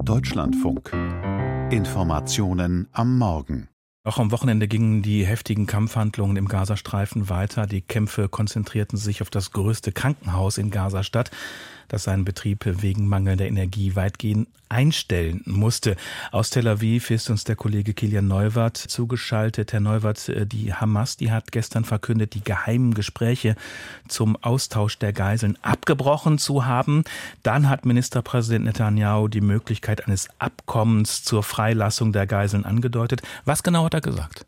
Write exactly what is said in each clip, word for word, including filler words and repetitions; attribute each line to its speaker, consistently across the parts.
Speaker 1: Deutschlandfunk. Informationen am Morgen.
Speaker 2: Auch am Wochenende gingen die heftigen Kampfhandlungen im Gazastreifen weiter. Die Kämpfe konzentrierten sich auf das größte Krankenhaus in Gazastadt, das seinen Betrieb wegen mangelnder Energie weitgehend einstellen musste. Aus Tel Aviv ist uns der Kollege Kilian Neuwirth zugeschaltet. Herr Neuwirth, die Hamas, die hat gestern verkündet, die geheimen Gespräche zum Austausch der Geiseln abgebrochen zu haben. Dann hat Ministerpräsident Netanyahu die Möglichkeit eines Abkommens zur Freilassung der Geiseln angedeutet. Was genau hat er gesagt?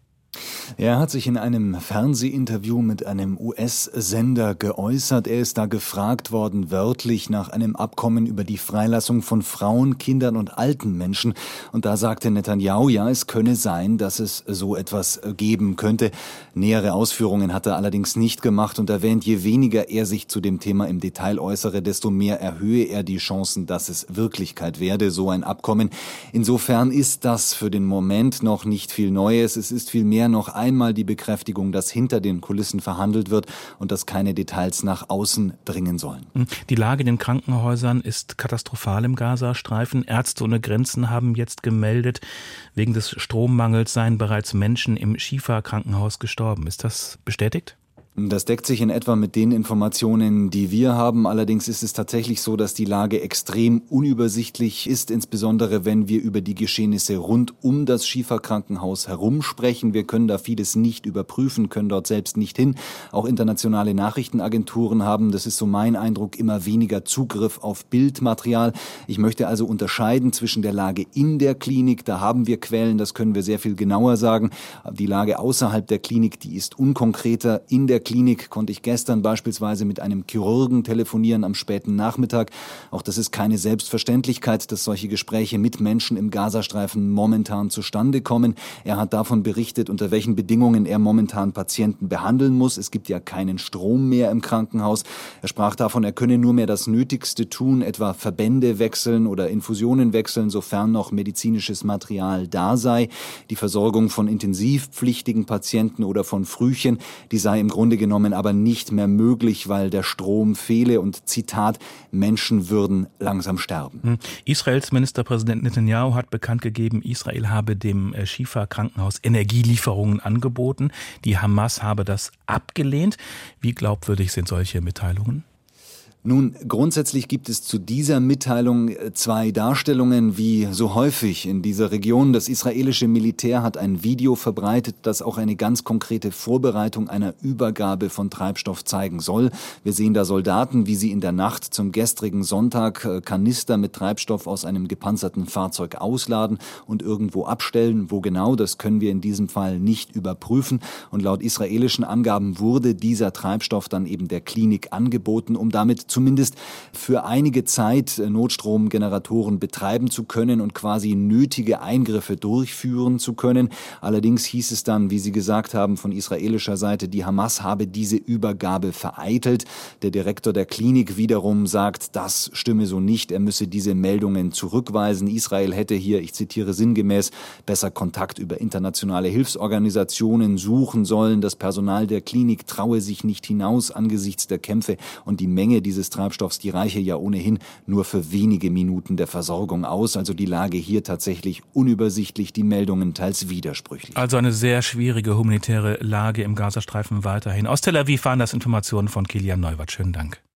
Speaker 3: Er hat sich in einem Fernsehinterview mit einem U S-Sender geäußert. Er ist da gefragt worden, wörtlich nach einem Abkommen über die Freilassung von Frauen, Kindern und alten Menschen. Und da sagte Netanyahu, ja, es könne sein, dass es so etwas geben könnte. Nähere Ausführungen hat er allerdings nicht gemacht und erwähnt, je weniger er sich zu dem Thema im Detail äußere, desto mehr erhöhe er die Chancen, dass es Wirklichkeit werde, so ein Abkommen. Insofern ist das für den Moment noch nicht viel Neues. Es ist vielmehr noch einmal die Bekräftigung, dass hinter den Kulissen verhandelt wird und dass keine Details nach außen dringen sollen.
Speaker 2: Die Lage in den Krankenhäusern ist katastrophal im Gazastreifen. Ärzte ohne Grenzen haben jetzt gemeldet, wegen des Strommangels seien bereits Menschen im Schifa-Krankenhaus gestorben. Ist das bestätigt?
Speaker 3: Das deckt sich in etwa mit den Informationen, die wir haben. Allerdings ist es tatsächlich so, dass die Lage extrem unübersichtlich ist, insbesondere wenn wir über die Geschehnisse rund um das Schifa-Krankenhaus herum sprechen. Wir können da vieles nicht überprüfen, können dort selbst nicht hin. Auch internationale Nachrichtenagenturen haben, das ist so mein Eindruck, immer weniger Zugriff auf Bildmaterial. Ich möchte also unterscheiden zwischen der Lage in der Klinik, da haben wir Quellen, das können wir sehr viel genauer sagen. Die Lage außerhalb der Klinik, die ist unkonkreter. In der Klinik konnte ich gestern beispielsweise mit einem Chirurgen telefonieren am späten Nachmittag. Auch das ist keine Selbstverständlichkeit, dass solche Gespräche mit Menschen im Gazastreifen momentan zustande kommen. Er hat davon berichtet, unter welchen Bedingungen er momentan Patienten behandeln muss. Es gibt ja keinen Strom mehr im Krankenhaus. Er sprach davon, er könne nur mehr das Nötigste tun, etwa Verbände wechseln oder Infusionen wechseln, sofern noch medizinisches Material da sei. Die Versorgung von intensivpflichtigen Patienten oder von Frühchen, die sei im Grunde genommen aber nicht mehr möglich, weil der Strom fehle und Zitat, Menschen würden langsam sterben.
Speaker 2: Israels Ministerpräsident Netanyahu hat bekannt gegeben, Israel habe dem Schifa-Krankenhaus Energielieferungen angeboten. Die Hamas habe das abgelehnt. Wie glaubwürdig sind solche Mitteilungen?
Speaker 3: Nun, grundsätzlich gibt es zu dieser Mitteilung zwei Darstellungen, wie so häufig in dieser Region. Das israelische Militär hat ein Video verbreitet, das auch eine ganz konkrete Vorbereitung einer Übergabe von Treibstoff zeigen soll. Wir sehen da Soldaten, wie sie in der Nacht zum gestrigen Sonntag Kanister mit Treibstoff aus einem gepanzerten Fahrzeug ausladen und irgendwo abstellen. Wo genau, das können wir in diesem Fall nicht überprüfen. Und laut israelischen Angaben wurde dieser Treibstoff dann eben der Klinik angeboten, um damit zumindest für einige Zeit Notstromgeneratoren betreiben zu können und quasi nötige Eingriffe durchführen zu können. Allerdings hieß es dann, wie Sie gesagt haben, von israelischer Seite, die Hamas habe diese Übergabe vereitelt. Der Direktor der Klinik wiederum sagt, das stimme so nicht. Er müsse diese Meldungen zurückweisen. Israel hätte hier, ich zitiere sinngemäß, besser Kontakt über internationale Hilfsorganisationen suchen sollen. Das Personal der Klinik traue sich nicht hinaus angesichts der Kämpfe und die Menge dieses Treibstoffs, die reiche ja ohnehin nur für wenige Minuten der Versorgung aus. Also die Lage hier tatsächlich unübersichtlich, die Meldungen teils widersprüchlich.
Speaker 2: Also eine sehr schwierige humanitäre Lage im Gazastreifen weiterhin. Aus Tel Aviv waren das Informationen von Kilian Neuwirth. Schönen Dank.